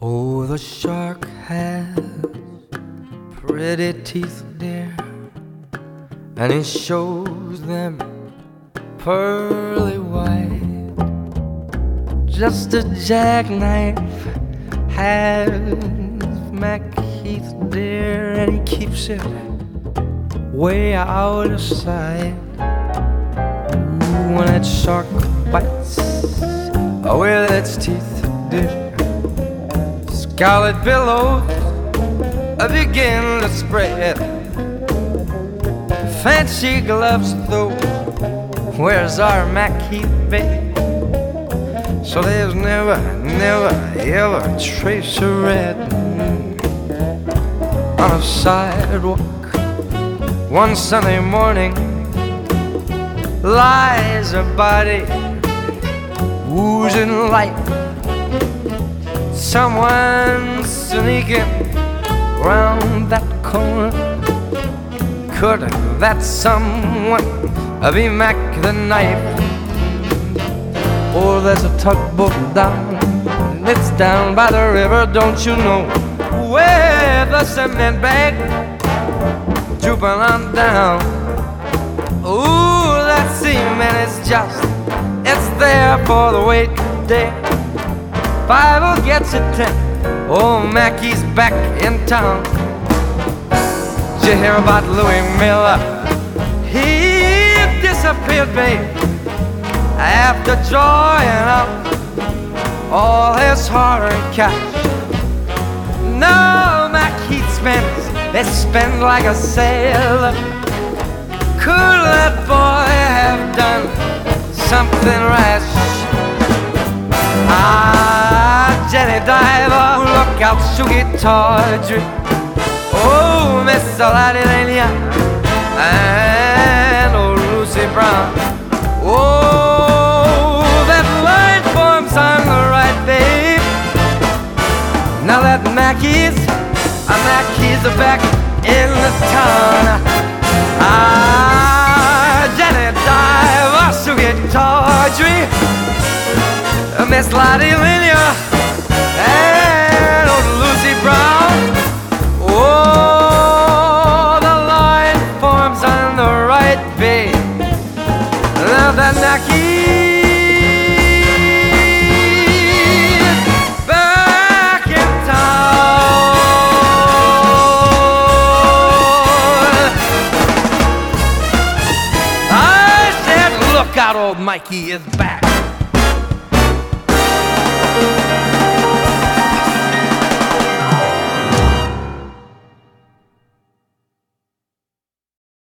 Oh, the shark has pretty teeth, dear, and he shows them pearly white. Just a jackknife has Mac Heath, dear, and he keeps it way out of sight. Ooh, when that shark bites with its teeth, dear, scarlet billows begin to spread. Fancy gloves, though, where's our Mac Heath, babe? So there's never, ever a trace of red. On a sidewalk one Sunday morning lies a body oozing light. Someone sneaking round that corner. Could that someone be Mac the Knife? Or there's a tugboat down, it's down by the river, don't you know, where the cement bag drooping on down. Ooh, that cement is just, it's there for the wait day. 5 will get you 10. Oh, Mackie's back in town. Did you hear about Louis Miller? He disappeared, babe, after drawing up all his hard-earned cash. Now Mac Heath spends, they spend like a sailor. Could that boy have done something rash? Ah, Jenny Diver, look out, Sugar Tawdry. Oh, Miss Lady and old Lucy Brown. Oh, that line forms on the right, babe. Now that Mackie's back in the town. Ah, Jenny Diver, Sugar Tawdry, Miss Lottie Linia, and old Lucy Brown. Oh, the line forms on the right, babe. Now that Mackie's back in town. I said, look out, old Mikey is back.